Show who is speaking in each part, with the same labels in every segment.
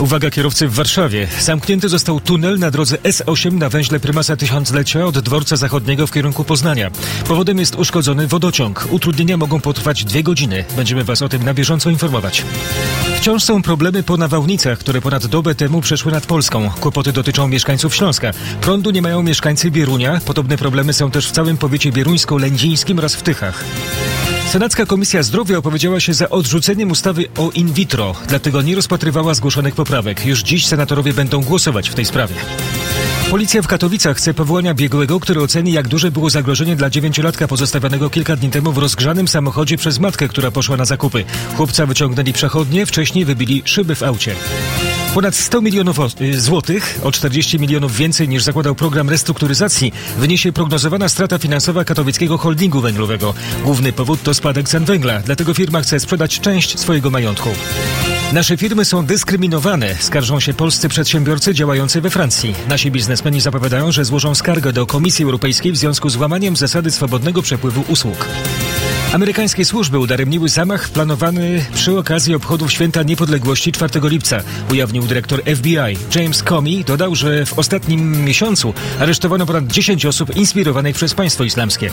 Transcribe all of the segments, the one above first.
Speaker 1: Uwaga kierowcy w Warszawie. Zamknięty został tunel na drodze S8 na węźle Prymasa Tysiąclecia od dworca zachodniego w kierunku Poznania. Powodem jest uszkodzony wodociąg. Utrudnienia mogą potrwać 2 godziny. Będziemy Was o tym na bieżąco informować. Wciąż są problemy po nawałnicach, które ponad dobę temu przeszły nad Polską. Kłopoty dotyczą mieszkańców Śląska. Prądu nie mają mieszkańcy Bierunia. Podobne problemy są też w całym powiecie bieruńsko-lędzińskim oraz w Tychach. Senacka Komisja Zdrowia opowiedziała się za odrzuceniem ustawy o in vitro, dlatego nie rozpatrywała zgłoszonych poprawek. Już dziś senatorowie będą głosować w tej sprawie. Policja w Katowicach chce powołania biegłego, który oceni, jak duże było zagrożenie dla 9-latka pozostawionego kilka dni temu w rozgrzanym samochodzie przez matkę, która poszła na zakupy. Chłopca wyciągnęli przechodnie, wcześniej wybili szyby w aucie. Ponad 100 milionów złotych, o 40 milionów więcej niż zakładał program restrukturyzacji, wyniesie prognozowana strata finansowa katowickiego holdingu węglowego. Główny powód to spadek cen węgla, dlatego firma chce sprzedać część swojego majątku. Nasze firmy są dyskryminowane, skarżą się polscy przedsiębiorcy działający we Francji. Nasi biznesmeni zapowiadają, że złożą skargę do Komisji Europejskiej w związku z łamaniem zasady swobodnego przepływu usług. Amerykańskie służby udaremniły zamach planowany przy okazji obchodów Święta Niepodległości 4 lipca, ujawnił dyrektor FBI. James Comey dodał, że w ostatnim miesiącu aresztowano ponad 10 osób inspirowanych przez państwo islamskie.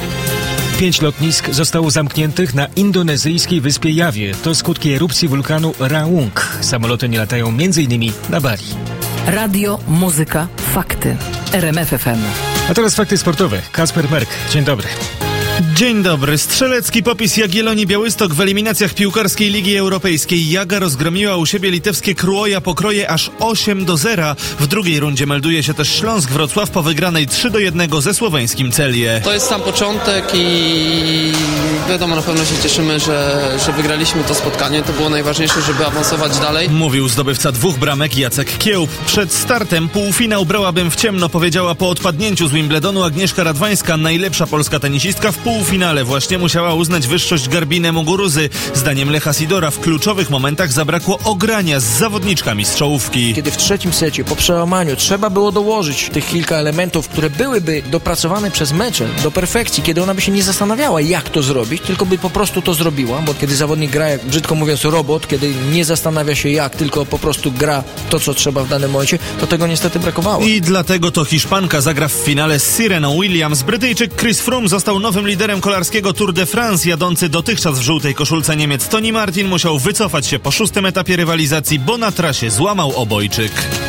Speaker 1: 5 lotnisk zostało zamkniętych na indonezyjskiej wyspie Jawie. To skutki erupcji wulkanu Raung. Samoloty nie latają m.in. na Bali.
Speaker 2: Radio, muzyka, fakty. RMF FM.
Speaker 1: A teraz fakty sportowe. Kasper Merk. Dzień dobry.
Speaker 3: Dzień dobry. Strzelecki popis Jagiellonii Białystok w eliminacjach piłkarskiej Ligi Europejskiej. Jaga rozgromiła u siebie litewskie Kruoja Pokroje aż 8-0. W drugiej rundzie melduje się też Śląsk Wrocław po wygranej 3-1 ze słoweńskim Celje.
Speaker 4: To jest sam początek i wiadomo, na pewno się cieszymy, że wygraliśmy to spotkanie. To było najważniejsze, żeby awansować dalej.
Speaker 3: Mówił zdobywca 2 bramek Jacek Kiełb. Przed startem półfinał brałabym w ciemno, powiedziała po odpadnięciu z Wimbledonu Agnieszka Radwańska. Najlepsza polska tenisistka w półfinale właśnie musiała uznać wyższość Garbine Muguruzy. Zdaniem Lecha Sidora w kluczowych momentach zabrakło ogrania z zawodniczkami z czołówki.
Speaker 5: Kiedy w trzecim secie po przełamaniu trzeba było dołożyć tych kilka elementów, które byłyby dopracowane przez mecze do perfekcji, kiedy ona by się nie zastanawiała, jak to zrobić, tylko by po prostu to zrobiła, bo kiedy zawodnik gra, jak brzydko mówiąc, robot, kiedy nie zastanawia się jak, tylko po prostu gra to, co trzeba w danym momencie, to tego niestety brakowało.
Speaker 3: I dlatego to Hiszpanka zagra w finale z Sireną Williams. Brytyjczyk Chris Froome został nowym liderem kolarskiego Tour de France. Jadący dotychczas w żółtej koszulce Niemiec Toni Martin musiał wycofać się po 6. etapie rywalizacji, bo na trasie złamał obojczyk.